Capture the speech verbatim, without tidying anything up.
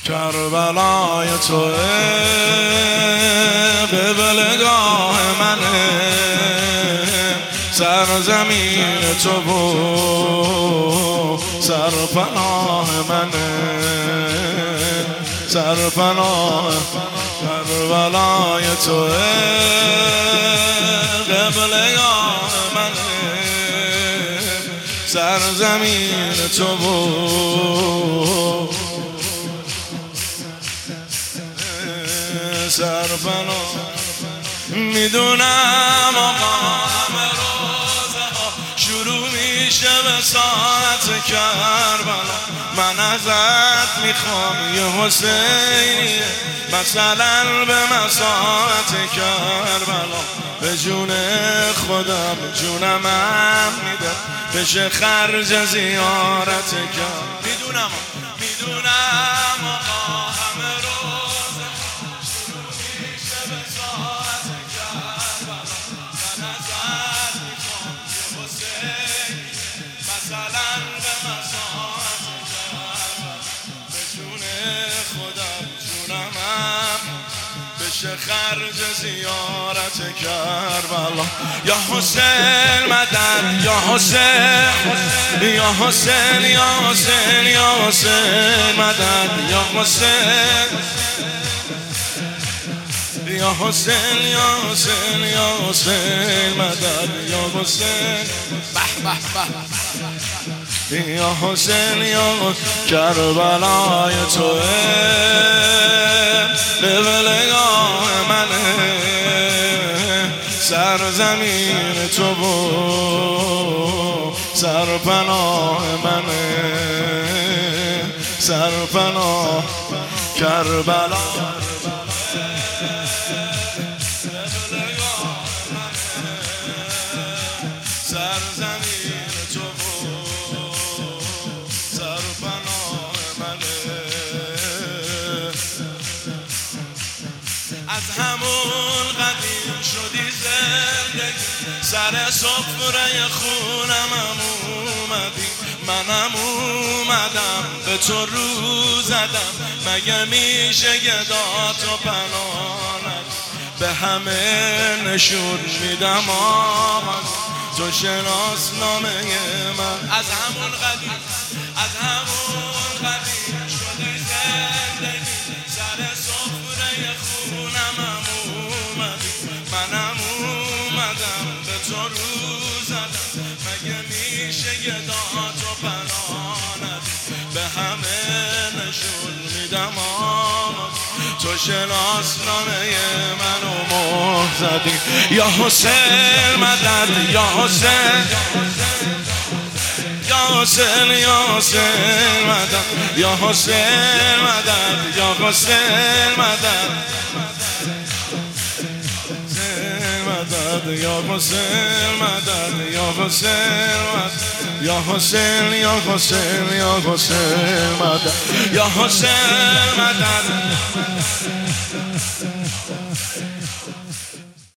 کربلای تو قبلگاه منه، سرزمین تو و سرپناه منه، سرپناه. کربلای تو قبلگاه منه، سرزمین تو و سرپناه. میدونم آقا همه روزه ها شروع میشه به ساعت کربلا، من ازت میخوام یه حسینیه مثلا به مساعت کربلا، به جون خودم جونم هم میده بشه خرج زیارت کربلا. میدونم میدونم آقا همه روزه شروع میشه به ساعت کربلا، من ازت میخوام یه حسینیه مثلا به مساعت کربلا، به جون خودم جونم هم بشه خرج زیارت کربلا. یا حسین مدد، یا حسین، یا حسین، یا حسین، یا حسین مدد، یا حسین، یا حسین، یا حسین، یا حسین مدد، یا حسین. به به به یا حسین، یا کربلای تو قبلگاه منه، سرزمین تو و سرپناه منه، سرپناه. کربلا سرزمین تو و سرپناه منه. از همون قدیم شدی زندگی، سر سفره خونم هم اومدی، منم اومدم به تو رو زدم، مگه میشه گداتو پناهند به همه نشون میدم آقا تو شناسنامه من. از همون قدیم، از همون قدیم شدی زندگی، سر سفره خونم هم اومدی، منم اومدم به تو رو زدم، مگه میشه گداتو پناهند به همه نشون میدم آقا تو شناسنامه منو مهر زدی. یا حسین مدد، یا حسین، یا حسین، یا حسین مدد، یا حسین مدد، یا حسین مدد، یا حسین مدد، یا حسین مدد، یا حسین، یا حسین، یا حسین مدد، یا حسین مدد.